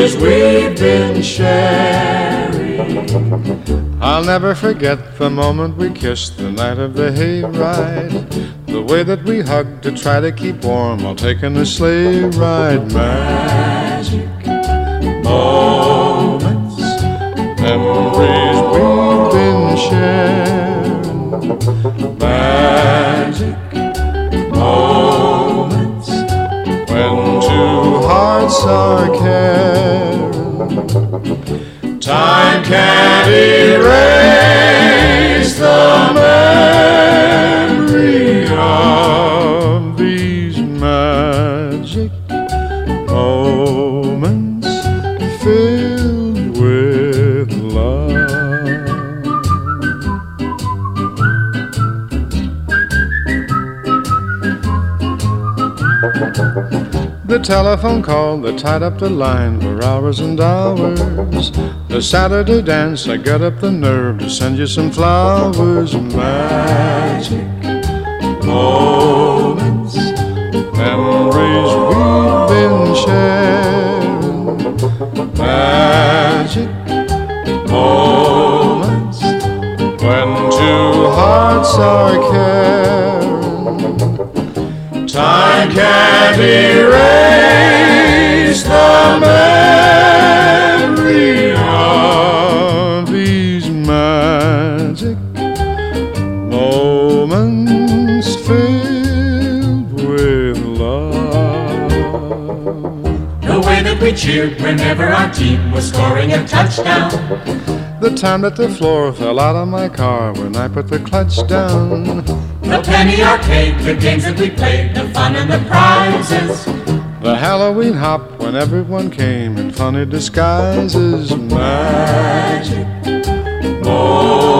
memories we've been sharing. I'll never forget the moment we kissed the night of the hayride. The way that we hugged to try to keep warm while taking a sleigh ride. Magic moments, Memories we've been sharing. magic moments, When two hearts are caring. time can't erase the memory Of these magic moments filled with love. The telephone call that tied up the line for hours and hours. The Saturday dance, I got up the nerve to send you some flowers. Magic moments, memories we've been sharing. Magic moments, when two hearts are caring. time can't erase the memory Of these magic moments filled with love. the way that we cheered whenever our team was scoring a touchdown. The time that the floor fell out of my car when I put the clutch down. The penny arcade, the games that we played, the fun and the prizes. The Halloween hop when everyone came in funny disguises. Magic moments.